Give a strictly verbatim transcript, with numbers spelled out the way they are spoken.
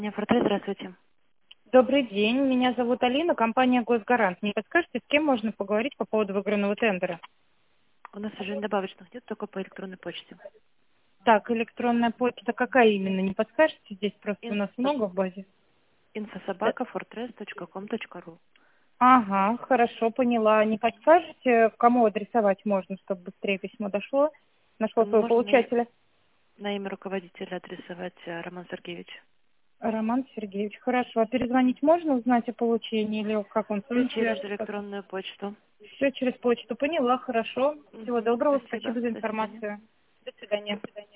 Форте, здравствуйте. Добрый день, меня зовут Алина, компания «Госгарант». Не подскажете, с кем можно поговорить по поводу выигранного тендера? У нас уже добавочных нет, только по электронной почте. Так, электронная почта какая именно? Не подскажете? Здесь просто у нас Инфо, много в базе. Э, инфособака фортрес точка ком точка ру. Ага, хорошо, поняла. Не подскажете, кому адресовать можно, чтобы быстрее письмо дошло? Нашла своего Можно на, и- получателя. на имя руководителя адресовать э, Роман Сергеевич. Роман Сергеевич. Хорошо. А перезвонить можно, узнать о получении или как он с Все вами через свяжется? электронную почту. Все через почту. Поняла, хорошо. Всего Мгм, доброго, спасибо. спасибо за До свидания. информацию. До свидания.